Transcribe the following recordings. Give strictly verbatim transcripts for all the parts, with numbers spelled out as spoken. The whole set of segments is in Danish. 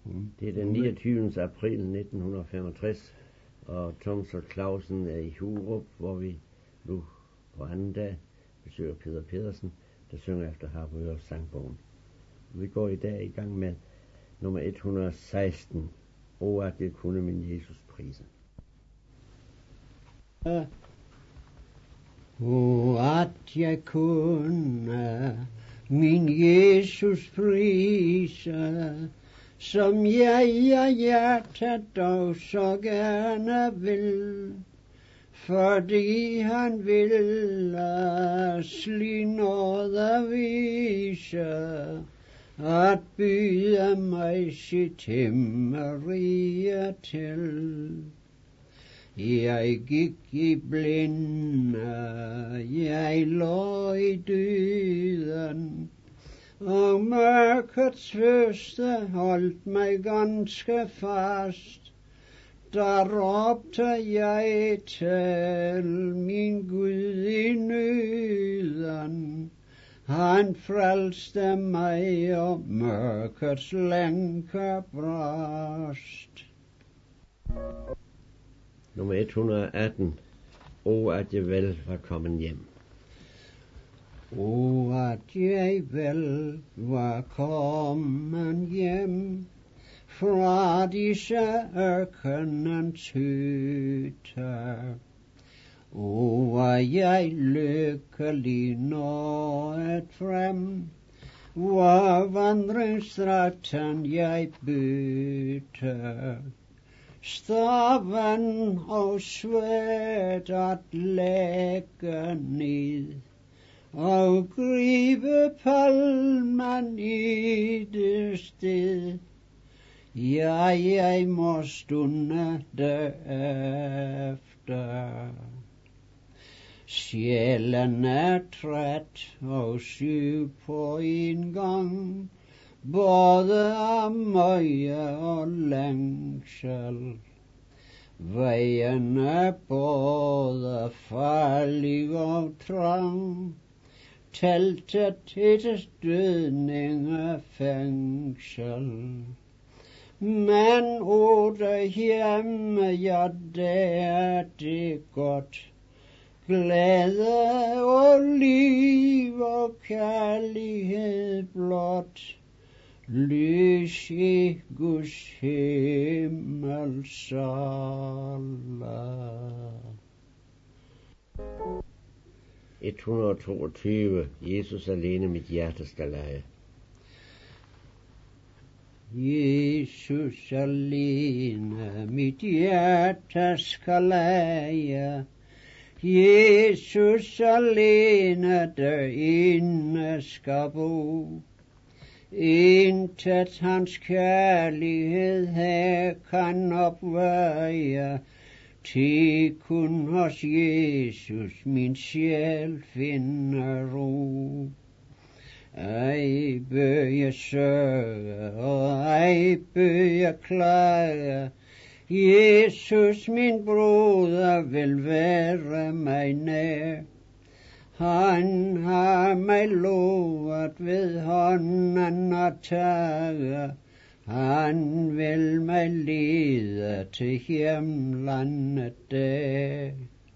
Det er den niogtyvende april nitten femogtres, og Thomas og Clausen er i Hurup, hvor vi nu på anden dag besøger Peter Pedersen, der synger efter Harboøre sangbogen. Vi går i dag i gang med nummer et hundrede og seksten, O at jeg kunne min Jesus prise. O at jeg kunne min Jesus prise, som jeg af hjertet dog så gerne vil, fordi han ville slig nåde vise, at byde mig sit himmerige til. Jeg gik i blinde, jeg lå i døden, og mørkets første holdt mig ganske fast. Der råbte jeg til min Gud i nøden. Han frelste mig, og mørkets lænker brast. Nummer et hundrede og atten, O at jeg vel var kommet hjem. O at jeg vel var kommet hjem fra disse ørkenens hytter. O var jeg lykkelig nået frem, hvor vandringsdragten jeg bytter. Staven og sværd at lægge ned, og gribe palmen i det sted. Ja, jeg må stunde derefter. Sjælen er træt og syg på en gang, både af møje og længsel. Vejen er både farlig og trang, teltet et dødningefængsel. Men o derhjemme, ja, det er det godt, glæde og liv og kærlighed blot, lys i Guds himmelsale. et hundrede og toogtyve, Jesus alene mit hjerte skal lege. Jesus alene mit hjerte skal lege, Jesus alene derinde skal bo. Intet hans kærlighed her kan opveje, til kun hos Jesus min sjæl finder ro. Ej bør jeg sørge, og ej bør jeg klage, Jesus min broder vil være mig nær. Han har mig lovet ved hånden at tage, han vil mig lede til hjemlandet der.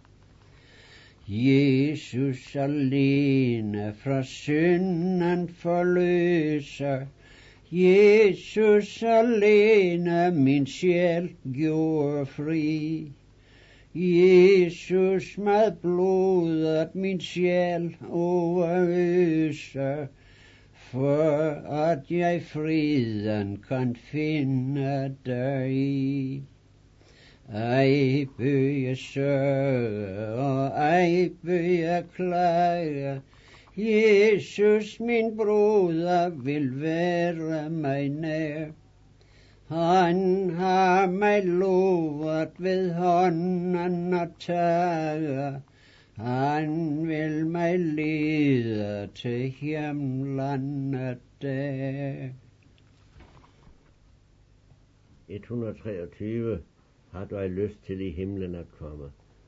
Jesus alene fra synden forløser, Jesus alene min sjæl gjorde fri. Jesus med blodet min sjæl overøser, for at jeg friden kan finde deri. Ej bør jeg sørge, og ej bør jeg klage, Jesus min broder vil være mig nær. Han har mig lovet ved hånden at tage, han vil mig lede til hjemlandet der. et hundrede og treogtyve, har du ej lyst til i himlen at komme?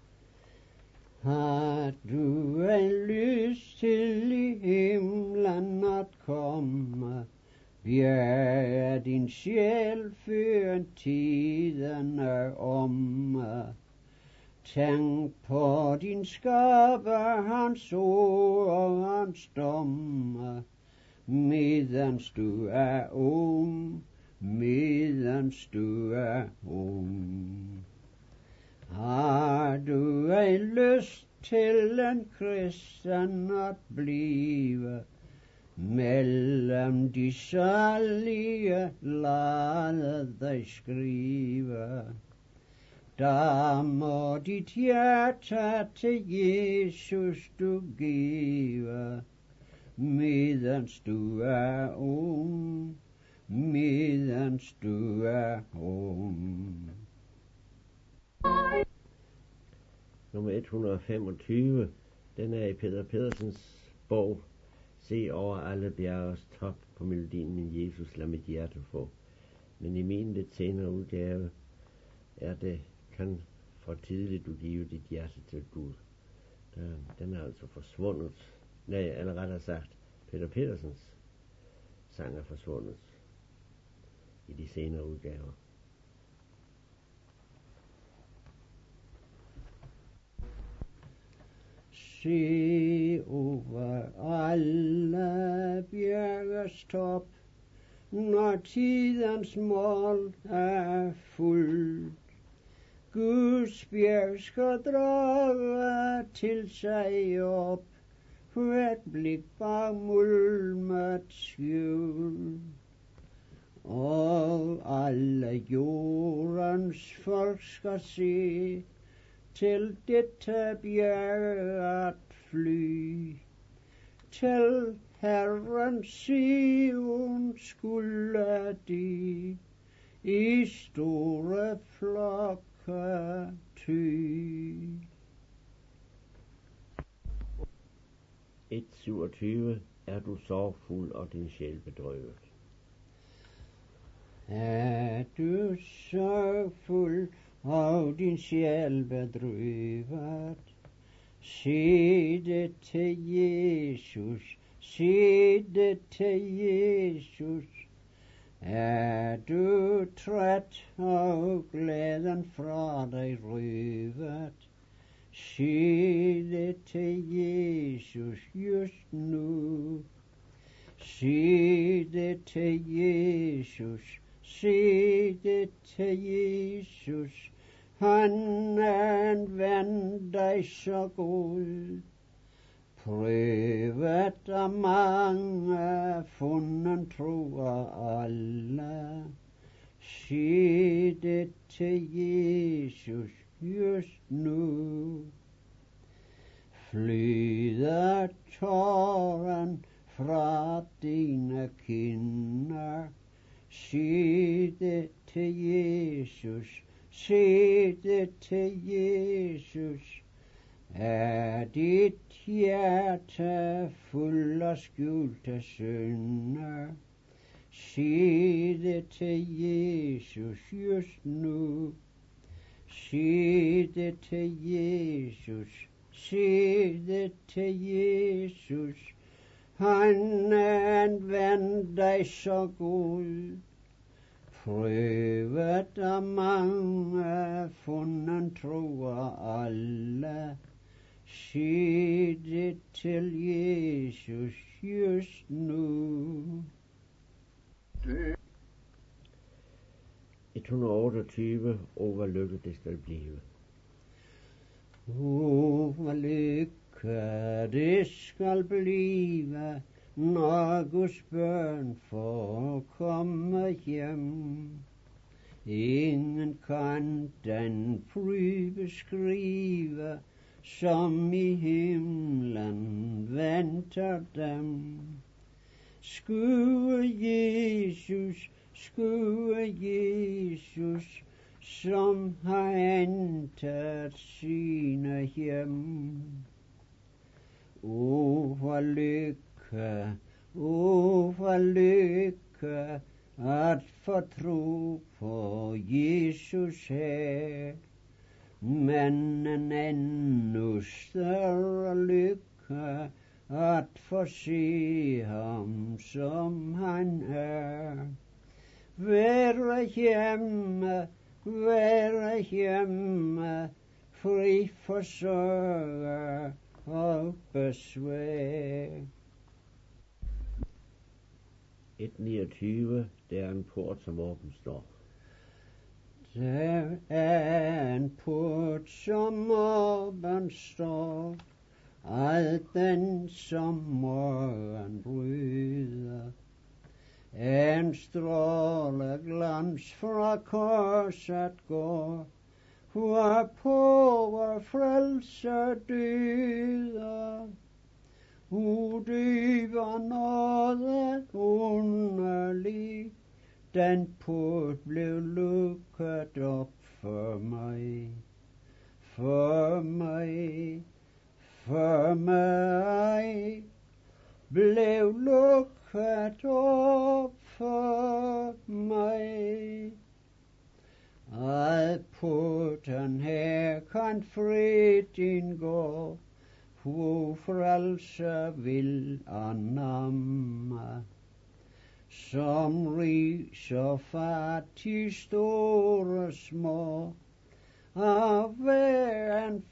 Har du ej lyst til i himlen at komme? Bjerget lad din sjæl før tiden er omme. Tænk på din skaber, hans ord og hans domme, medens du er ung, medens du er ung. Har du ej lyst til en kristen at blive, mellem de salige lad dig skrive. Da må dit hjerte til Jesus du give, medens du er ung, medens du er ung. Nummer et hundrede og femogtyve, den er i Peter Pedersens bog, Se over alle bjerges top, på melodien Min Jesus, lad mit hjerte få. Men i min lidt senere udgave er det, kan for tidligt du give dit hjerte til Gud. Den er altså forsvundet. Nej, eller rettere sagt, Peter Pedersens sang er forsvundet i de senere udgaver. Se over alle bjerges top, når tidens mål er fuldt. Guds bjerg skal drage til sig op, hvert blik bag mulmet skjul. Og alle jordens folk skal se til dette bjerg at fly, til Herren Sion skulle de i store flokke ty. et syvogtyve Er du sorgfuld og din sjæl bedrøvet? Er du sorgfuld og din sjæl bedrøvet? Sig det til Jesus, sig det til Jesus. Er du træt og glæden fra dig røvet? Sig det til Jesus just nu. Sig det til Jesus, sig det til Jesus. Han er en ven dig så god, prøvet af mange, funden tror alle. Sig det til Jesus just nu. Flyder tåren fra dine kinder, sig det til Jesus, sig det til Jesus. Er dit hjerte fuld af skjulte synder, sig det til Jesus just nu. Sig det til Jesus, sig det til Jesus. Han er en ven dig så god, prøvet af mange, funden tror alle. Sig det til Jesus just nu. et hundrede og otteogtyve O, hvor lykke det skal blive. O, hvor lykke det skal blive, når Guds børn får komme hjem. Ingen kan den fryd beskrive, som i himlen venter dem. Skue Jesus, skue Jesus, som har hentet sine hjem. O, hvor lykke, o, hvor lykke, at få tro på Jesus her. Men en endnu større lykke, at få se ham som han er. være hjemme, være hjemme, fri for sorg og besvær. et niogtyve, det er en port, som åben står. Der er en port, som åben står, al den som morgen bryder. En stråle glans fra korset går, hvorpå vor frelse dyder. O dyber nåde underlig, den port blev lukket op for mig, for mig, for mig, blev lukket op for mig. Ad porten her kan frit indgå, hvor frelse vil annamme. Som rig så fattig, store små, af hver en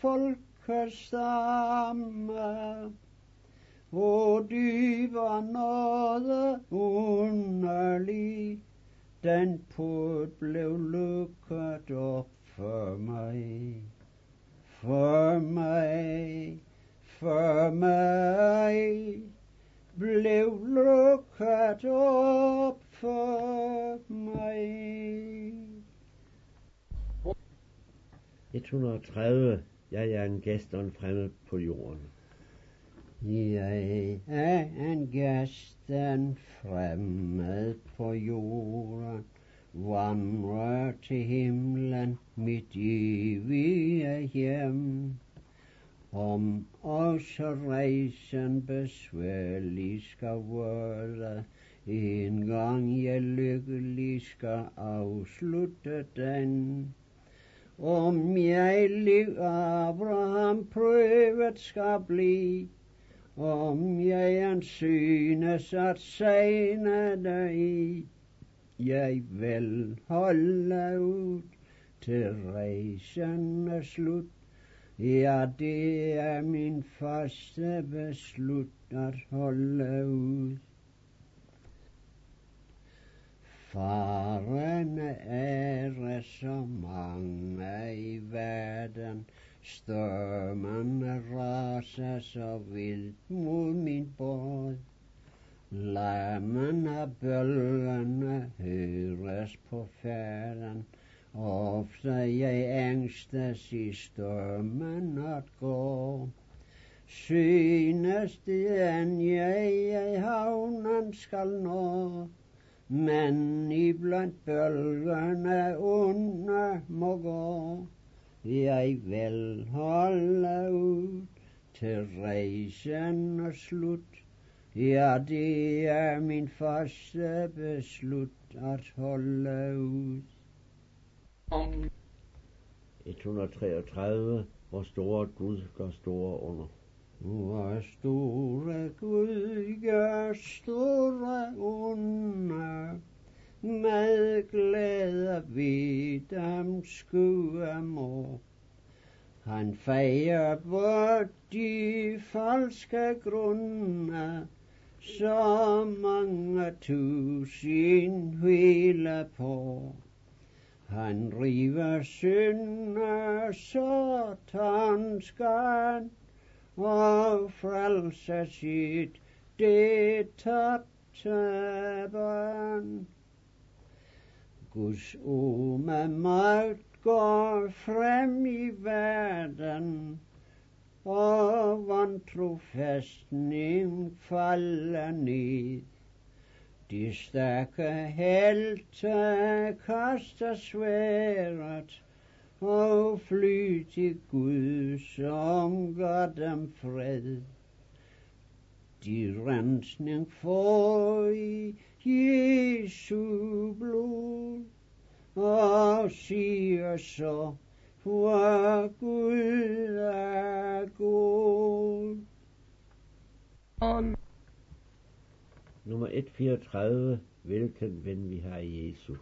folkestamme. O dyber nåde underlig, den port blev lukket op for mig, for mig, for mig, blev lukket op for mig. et hundrede og tredive, jeg er en gæst og en fremmed på jorden. Jeg er en gæst, en fremmed på jorden, vandrer til himlen, mit evige hjem. Om også rejsen besværlig skal være, en gang jeg lykkelig skal afslutte den. Om jeg liv Abraham prøvet skal blive, om jeg en synes at sejne dig, jeg vil holde ud til rejsen er slut. Ja, det er min faste beslut at holde ud. Farerne er så mange i verden, stormene raser så vildt mod min båd. Larmen af bølgerne høres på færden, ofte jeg ængstes i stormen at gå. Synes det end jeg, jeg havnen skal nå, men iblandt bølgerne under må gå. Jeg vil holde ud til rejsen er slut. Ja, det er min første beslut at holde ud. et hundrede og treogtredive, hvor store Gud gør store under. Hvor store Gud gør store under, med glæde vi dem skue må. Han fejer bort de falske grunde, så mange tusind hviler på. Han river synder satanskan, og frelser sit det tabte barn. Guds ord med magt går frem i verden, og vantro fæstning falder ned. De stærke helte kaster sværdet og fly til Gud, som gør dem fred. De rensning får i Jesu blod, og siger så, hvor Gud er god. Nummer et fireogtredive, hvilken ven vi har i Jesus.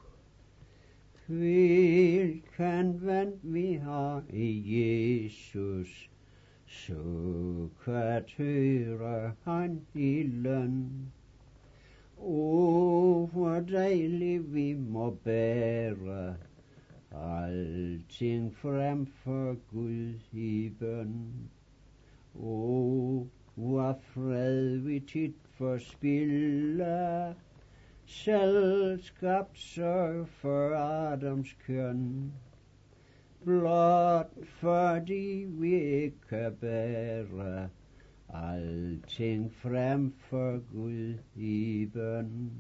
Hvilken ven vi har i Jesus, så kan høre han i løn. O, hvor dejligt vi må bære alting frem for Gud i bøn. O, hvor fred vi tit forspiller, selskab sørg for Adams køn. Blot fordi vi ikke kan bære alting frem for Gud i bøn.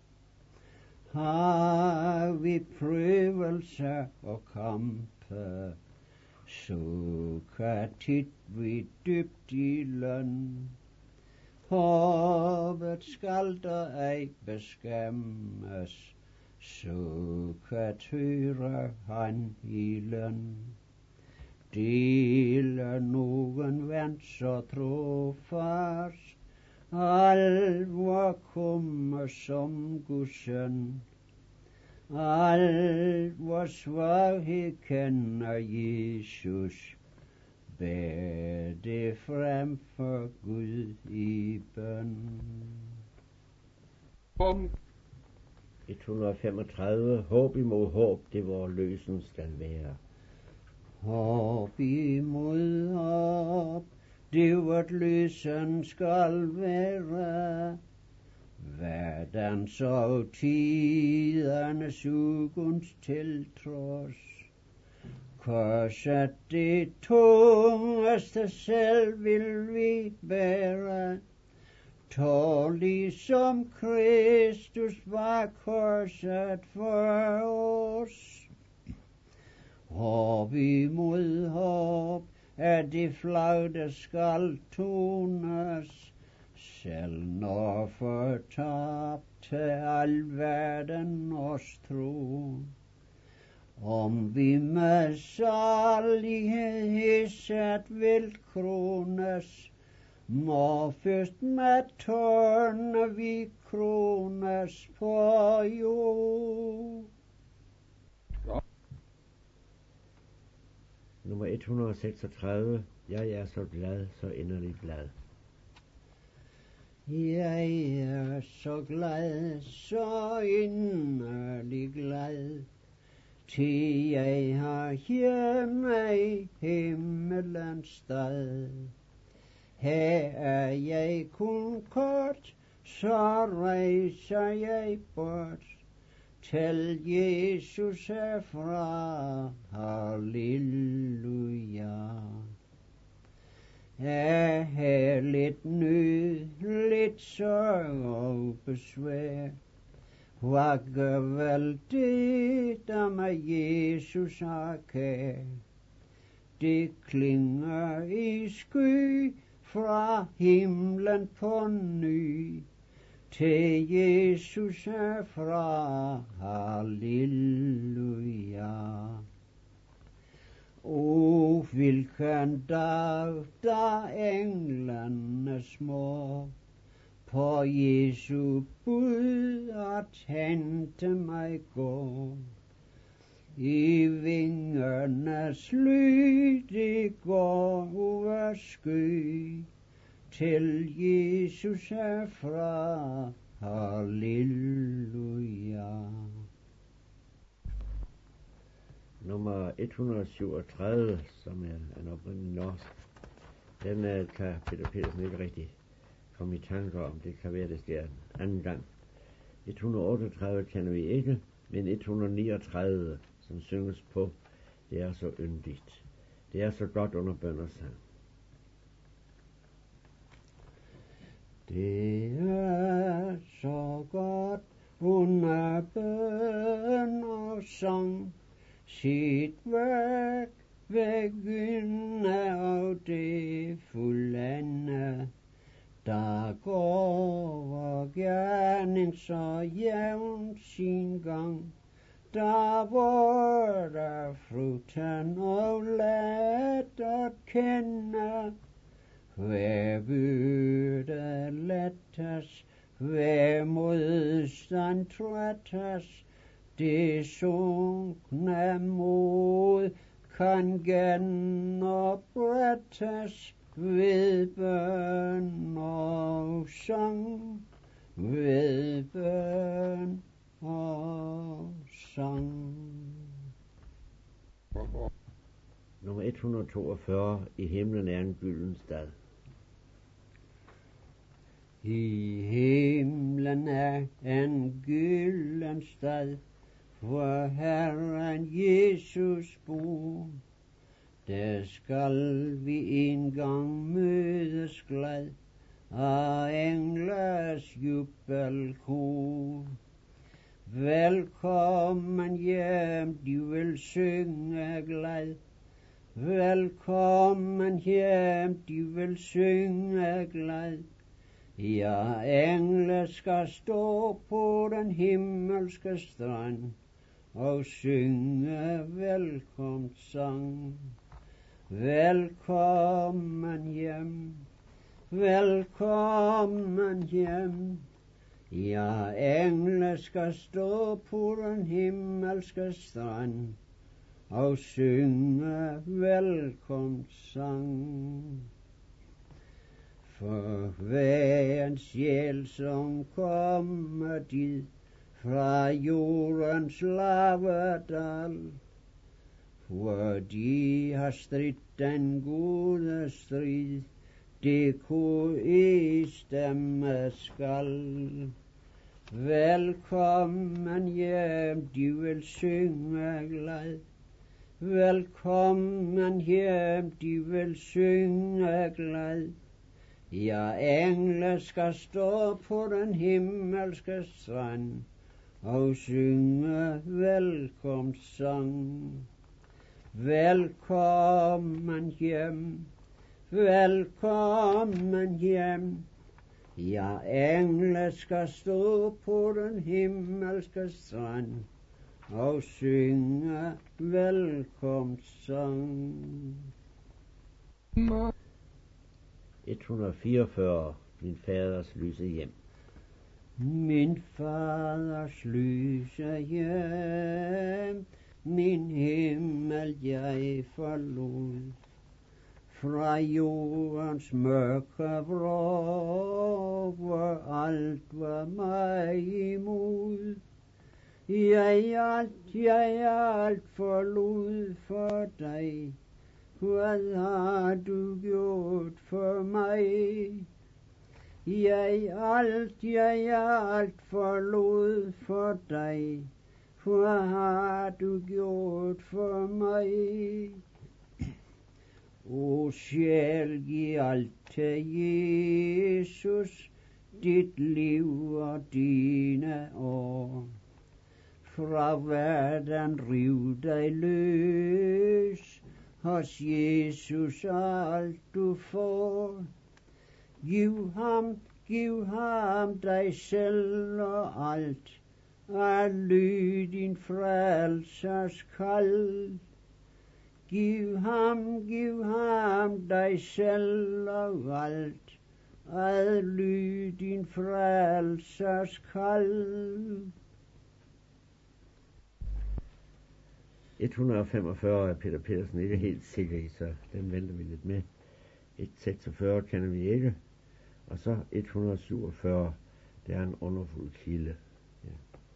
Har vi prøvelser og kampe, så kan tit vi dybt i løn. Håbet skal der ej beskæmmes, så kan høre han i løn. Deler nogen ven så trofast, al vor kommer som Guds søn. Al vor svaghed kender Jesus, bær det frem for Gud i bøn. Bum. et hundrede og femogtredive. Håb imod håb, det vor løsen skal være. Håb imod håb, det vort løsen skal være. Verdens og tidernes ugunst til trods. Korset det tungeste selv vil vi bære. Tålig som Kristus var korset for os. Håb imod håb er det flag, der skal tones, selv når fortabte al verden os tro. Om vi med salighed hisset vil krones, må først med tårne vi krones på jord. Nummer et hundrede og seksogtredive. Jeg er så glad, så inderligt glad. Jeg er så glad, så inderligt glad, til jeg har hjemme i himmelens stad. Her er jeg kun kort, så rejser jeg bort, til Jesus herfra, halleluja. Er her lidt nød, lidt sorg og besvær, hvad gør vel det, der med Jesus har kær? Det klinger i sky fra himlen på ny, til Jesus herfra, halleluja. O, hvilken dag, da englene små på Jesu bud at hente mig går. I vingernes ly det går over sky, til Jesus herfra, halleluja. Nummer et hundrede og syvogtredive, som er en oprindelig norsk, den uh, kan Peter Petersen ikke rigtig komme i tanker om. Det kan være, det sker en anden gang. et hundrede og otteogtredive kender vi ikke, men et hundrede og niogtredive, som synges på, det er så yndigt. Det er så godt under bøndersang. Det er så godt under bøn og sang, sit værk begynde og det fuldende. Der går vor gerning så jævnt sin gang, der hvor der frugten og let at kende. Hver byrde lettes, hver modstand trættes, det sunkne mod kan genoprettes ved bøn og sang, ved bøn og sang. Nummer et hundrede og toogfyrre. I himlen er en gylden stad. I himlen er en gylden stad, hvor Herren Jesus bor. Der skal vi engang mødes glad af englers jubelkor. Velkommen hjem, de vil synge glad. Velkommen hjem, de vil synge glad. Ja, engle skal stå på den himmelske strand og synge velkomstsang. Velkommen hjem, velkommen hjem. Ja, engle skal stå på den himmelske strand og synge velkomstsang. For hver en sjæl, som kommer dit fra jordens lave dal, hvor de har stridt den gode strid, det kor i stemme skal. Velkommen hjem, de vil synge glad. Velkommen hjem, de vil synge glad. Ja, engle skal stå på den himmelske strand og synge velkomstsang. Velkommen hjem, velkommen hjem. Ja, engle skal stå på den himmelske strand og synge velkomstsang. et hundrede og fireogfyrre. Min faders lyse hjem. Min faders lyse hjem, min himmel jeg forlod. Fra jordens mørke vrå, hvor alt var mig imod. Jeg alt, jeg alt forlod for dig. Hvad har du gjort for mig? Jeg alt, jeg alt forlod for dig. Hvad har du gjort for mig? O sjæl, giv alt til Jesus, dit liv og dine år. Fra verden riv dig løs, hos Jesus alt du får. Giv ham, giv ham dig selv og alt, og lyd din frelsers kald. Giv ham, giv ham dig selv og alt, og lyd din frelsers kald. et hundrede og femogfyrre er Peter Pedersen ikke helt sikker i, så den venter vi lidt med. et hundrede og seksogfyrre kender vi ikke. Og så et hundrede og syvogfyrre, det er en underfuld kilde. Ja.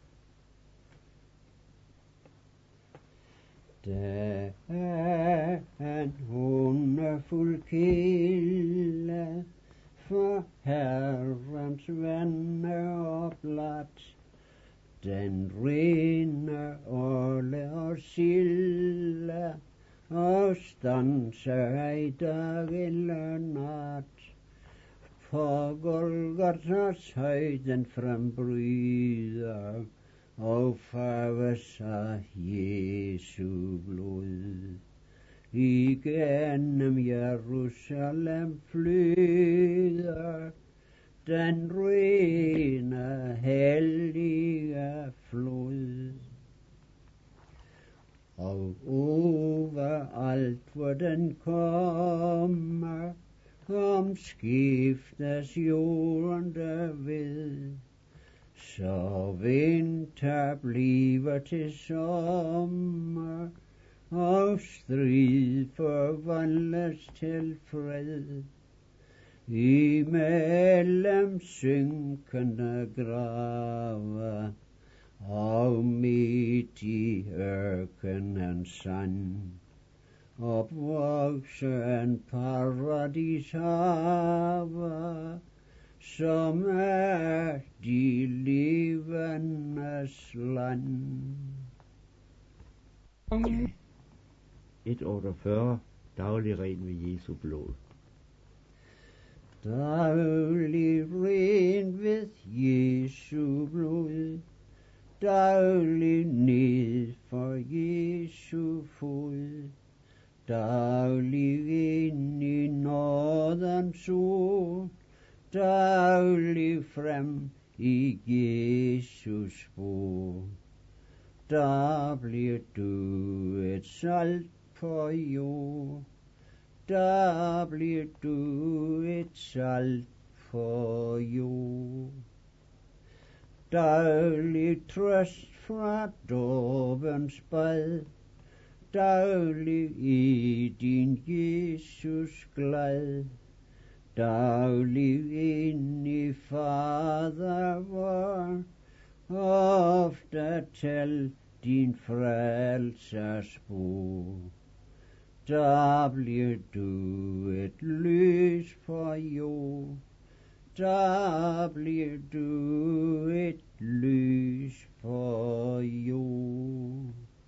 Der er en underfuld kilde for Herrens venner oplat. Den rene åle og silde, og stanser ej dag eller nat. På Golgotas højden frembryder, og farves af Jesu blod. Igennem Jerusalem flyder den rene hellige flod. Og overalt hvor den kommer, omskiftes jorden derved, så vinter bliver til sommer, og strid forvandles til fred. Imellem synkende grave, og midt i ørkenens sand, opvokser en paradishave, som er de levendes land. et hundrede otteogfyrre. Daglig ren ved Jesu blod. Daglig ren ved Jesu blod, daglig ned for Jesu fod, daglig ind i nådens sol, daglig frem i Jesus spor. Der bliver du et salt på jord, der bliver du et salt på jord. Daglig trøst fra dåbens bad, daglig i din Jesus glad, daglig ind i Fader vor, ofte til din frelsers bord. Der bliver du et lys på jord, der bliver du et lys på jord.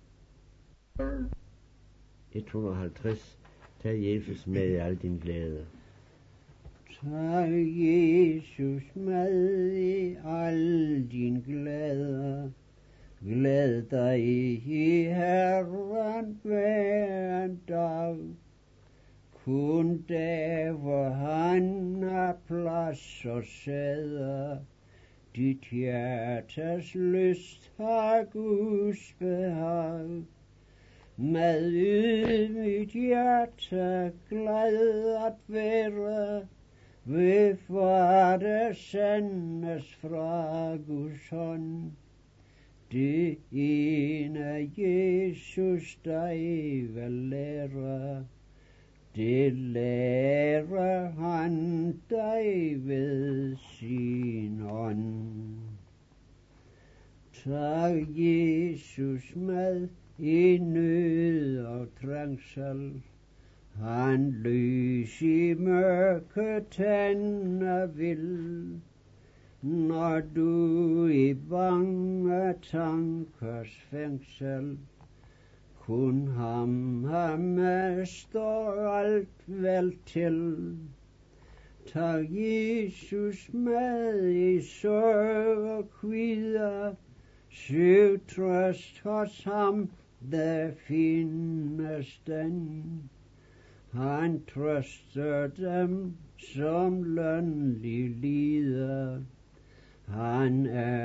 et hundrede og halvtreds. Tag Jesus med i al din glæde. Tag Jesus med i al din glæde. Glæd dig i Herren hver en dag. Kun der, hvor han har plads og sæder, dit hjertes lyst har Guds behag. Med ydmygt hjerte glad at være, ved Fader sendes fra Guds hånd. Det ene Jesus dig vil lære, det lærer han dig ved sin ånd. Tag Jesus med i nød og trængsel, han lys i mørke tænder vil. Når du i bange tankers fængsel, kun ham har mester alt vel til. Tag Jesus med i sorg og kvider, søg trøst hos ham, der findes den. Han trøster dem, som lønlig lider. Han er